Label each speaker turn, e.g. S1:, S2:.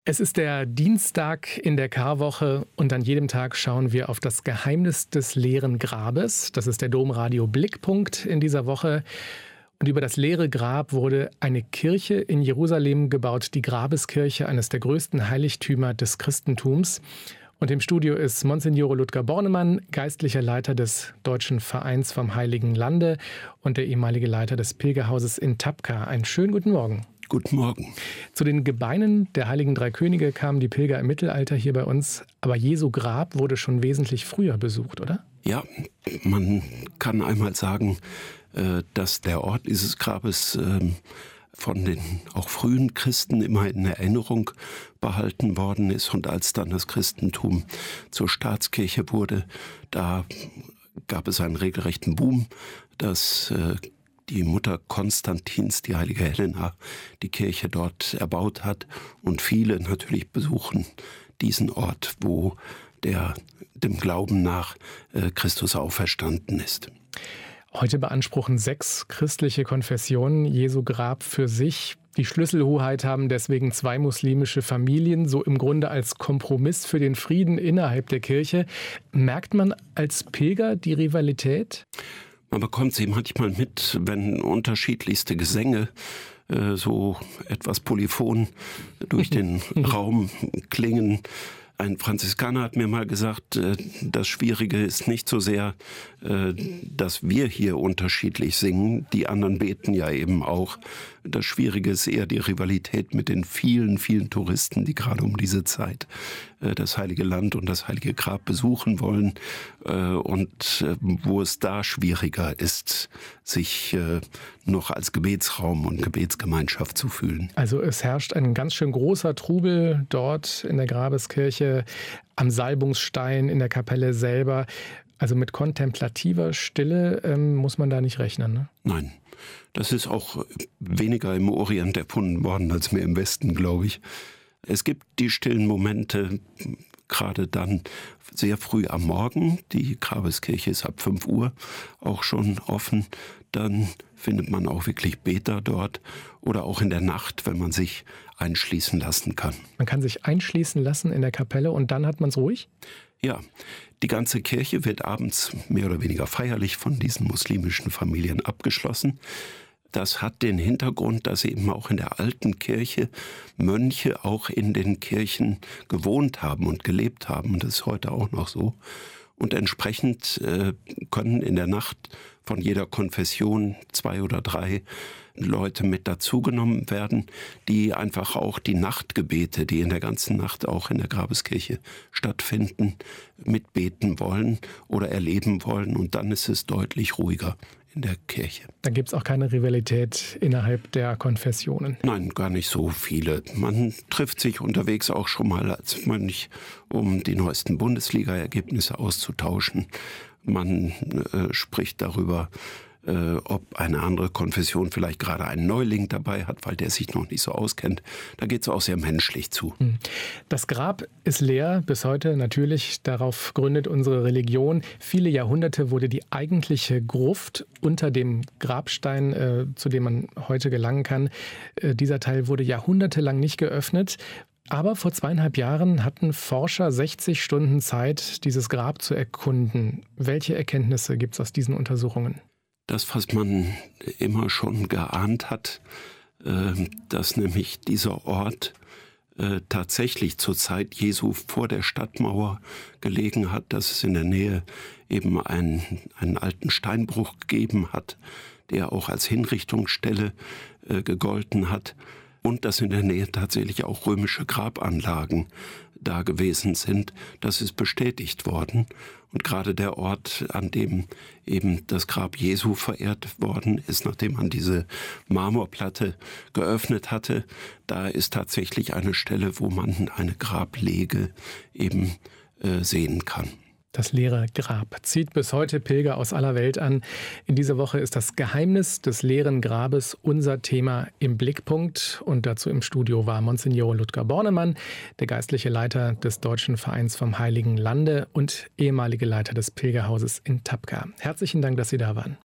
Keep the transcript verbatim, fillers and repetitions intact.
S1: Es ist der Dienstag in der Karwoche und an jedem Tag schauen wir auf das Geheimnis des leeren Grabes. Das ist der Domradio Blickpunkt in dieser Woche. Und über das leere Grab wurde eine Kirche in Jerusalem gebaut, die Grabeskirche, eines der größten Heiligtümer des Christentums. Und im Studio ist Monsignore Ludger Bornemann, geistlicher Leiter des Deutschen Vereins vom Heiligen Lande und der ehemalige Leiter des Pilgerhauses in Tabqa. Einen schönen guten Morgen.
S2: Guten Morgen.
S1: Zu den Gebeinen der Heiligen Drei Könige kamen die Pilger im Mittelalter hier bei uns. Aber Jesu Grab wurde schon wesentlich früher besucht, oder?
S2: Ja, man kann einmal sagen, dass der Ort dieses Grabes von den auch frühen Christen immer in Erinnerung behalten worden ist. Und als dann das Christentum zur Staatskirche wurde, da gab es einen regelrechten Boom, dass die Mutter Konstantins, die heilige Helena, die Kirche dort erbaut hat. Und viele natürlich besuchen diesen Ort, wo der dem Glauben nach äh, Christus auferstanden ist.
S1: Heute beanspruchen sechs christliche Konfessionen Jesu Grab für sich. Die Schlüsselhoheit haben deswegen zwei muslimische Familien, so im Grunde als Kompromiss für den Frieden innerhalb der Kirche. Merkt man als Pilger die Rivalität?
S2: Man bekommt sie manchmal mit, wenn unterschiedlichste Gesänge äh, so etwas polyphon durch den Raum klingen. Ein Franziskaner hat mir mal gesagt, äh, das Schwierige ist nicht so sehr, äh, dass wir hier unterschiedlich singen. Die anderen beten ja eben auch. Das Schwierige ist eher die Rivalität mit den vielen, vielen Touristen, die gerade um diese Zeit äh, das Heilige Land und das Heilige Grab besuchen wollen. Äh, und äh, wo es da schwieriger ist, sich äh, noch als Gebetsraum und Gebetsgemeinschaft zu fühlen.
S1: Also es herrscht ein ganz schön großer Trubel dort in der Grabeskirche, am Salbungsstein, in der Kapelle selber. Also mit kontemplativer Stille ähm, muss man da nicht rechnen, ne?
S2: Nein. Das ist auch weniger im Orient erfunden worden als mehr im Westen, glaube ich. Es gibt die stillen Momente, gerade dann sehr früh am Morgen. Die Grabeskirche ist ab fünf Uhr auch schon offen. Dann findet man auch wirklich Beter dort oder auch in der Nacht, wenn man sich einschließen lassen kann.
S1: Man kann sich einschließen lassen in der Kapelle und dann hat man es ruhig?
S2: Ja, die ganze Kirche wird abends mehr oder weniger feierlich von diesen muslimischen Familien abgeschlossen. Das hat den Hintergrund, dass eben auch in der alten Kirche Mönche auch in den Kirchen gewohnt haben und gelebt haben. Und das ist heute auch noch so. Und entsprechend äh, können in der Nacht von jeder Konfession zwei oder drei Leute mit dazugenommen werden, die einfach auch die Nachtgebete, die in der ganzen Nacht auch in der Grabeskirche stattfinden, mitbeten wollen oder erleben wollen. Und dann ist es deutlich ruhiger in der Kirche.
S1: Da gibt es auch keine Rivalität innerhalb der Konfessionen?
S2: Nein, gar nicht so viele. Man trifft sich unterwegs auch schon mal als Mönch, um die neuesten Bundesliga-Ergebnisse auszutauschen. Man äh, spricht darüber, äh, ob eine andere Konfession vielleicht gerade einen Neuling dabei hat, weil der sich noch nicht so auskennt. Da geht es auch sehr menschlich zu.
S1: Das Grab ist leer bis heute, natürlich. Darauf gründet unsere Religion. Viele Jahrhunderte wurde die eigentliche Gruft unter dem Grabstein, äh, zu dem man heute gelangen kann, äh, dieser Teil wurde jahrhundertelang nicht geöffnet. Aber vor zweieinhalb Jahren hatten Forscher sechzig Stunden Zeit, dieses Grab zu erkunden. Welche Erkenntnisse gibt es aus diesen Untersuchungen?
S2: Das, was man immer schon geahnt hat, dass nämlich dieser Ort tatsächlich zur Zeit Jesu vor der Stadtmauer gelegen hat, dass es in der Nähe eben einen, einen alten Steinbruch gegeben hat, der auch als Hinrichtungsstelle gegolten hat. Und dass in der Nähe tatsächlich auch römische Grabanlagen da gewesen sind. Das ist bestätigt worden. Und gerade der Ort, an dem eben das Grab Jesu verehrt worden ist, nachdem man diese Marmorplatte geöffnet hatte, da ist tatsächlich eine Stelle, wo man eine Grablege eben äh, sehen kann.
S1: Das leere Grab zieht bis heute Pilger aus aller Welt an. In dieser Woche ist das Geheimnis des leeren Grabes unser Thema im Blickpunkt. Und dazu im Studio war Monsignore Ludger Bornemann, der geistliche Leiter des Deutschen Vereins vom Heiligen Lande und ehemalige Leiter des Pilgerhauses in Tabqa. Herzlichen Dank, dass Sie da waren.